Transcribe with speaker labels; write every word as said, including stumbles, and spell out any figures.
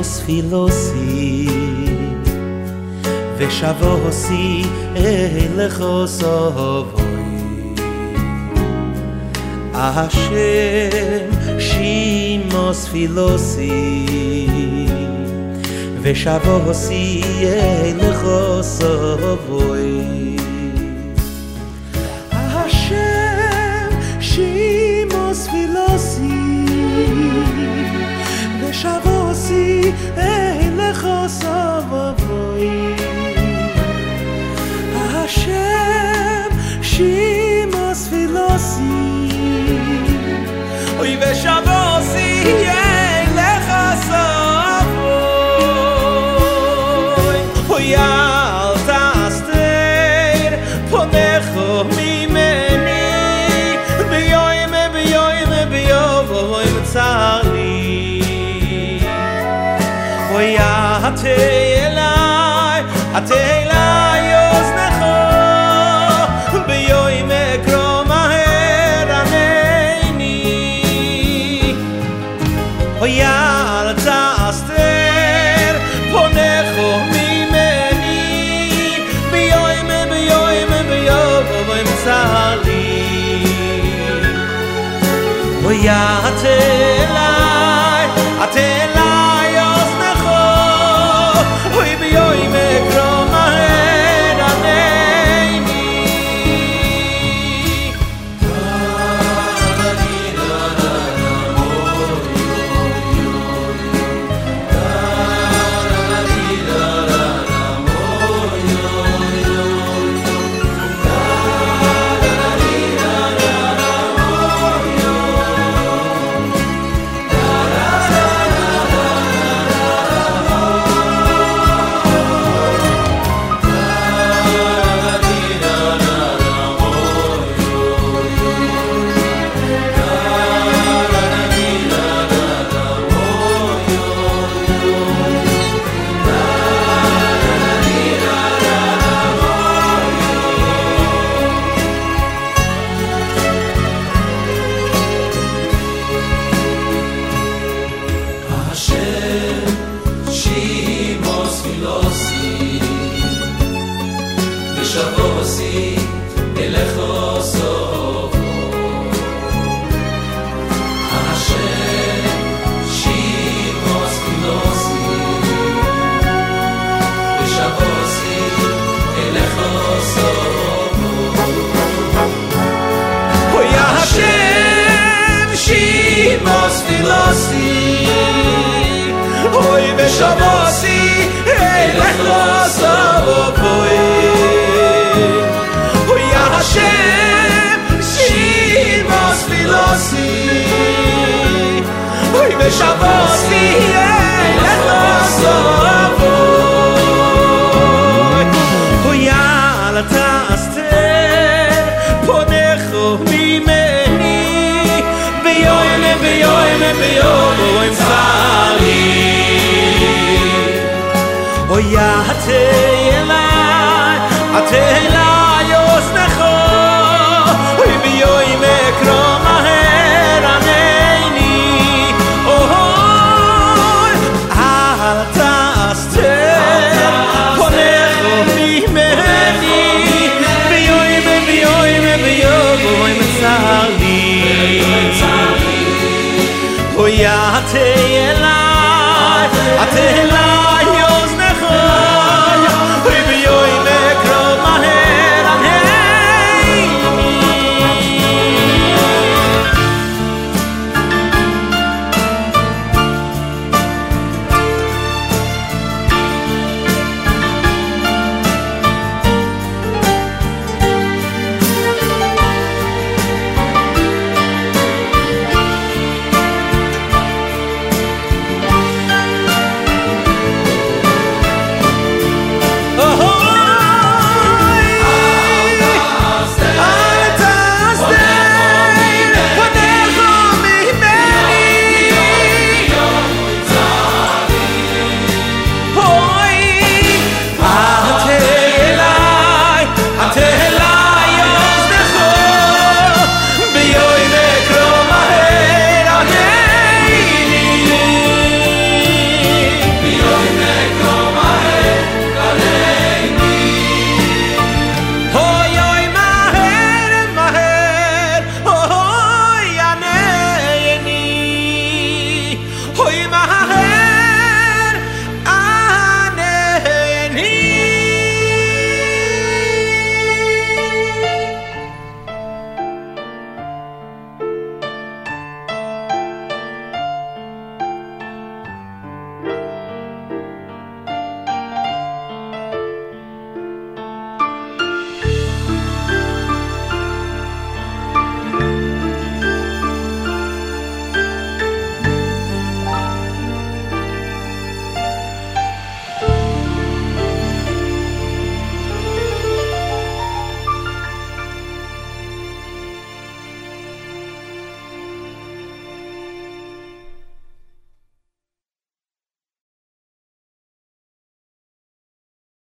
Speaker 1: שימוס פילוסי ושבוסי אלך סובוי השם שימוס פילוסי ושבוסי אלך סובוי השם שימוס פילוסי ושבוסי אלך סובוי השם שימוס פילוסי אוי ושבוסי אלך סובוי אוי אל תסתיר פונך ממני ביום ביום ביום צרי אוי את אליי את אליי אוזנך ביום קרום הרנני אוי אל תסתיר פונך ממני ביום ביום ביום צרי אוי את אליי את אליי אוזנך אוי ביום קרום
Speaker 2: שבוסי אלך סובוי השם שימוס פילוסי ושבוסי אלך סובוי
Speaker 1: אוי השם שימוס פילוסי אוי ושבוסי אלך סובוי השם שימוס פילוסי אוי ושבוסי אלך סובוי אוי אל תסתיר פונך ממני ביום ביום ביום צרי אוי את אליי את אליי אוזנך אוי ביום קרום הרנני אוי אל תסתיר פונך ממני ביום ביום ביום צרי אוי את אליי את אליי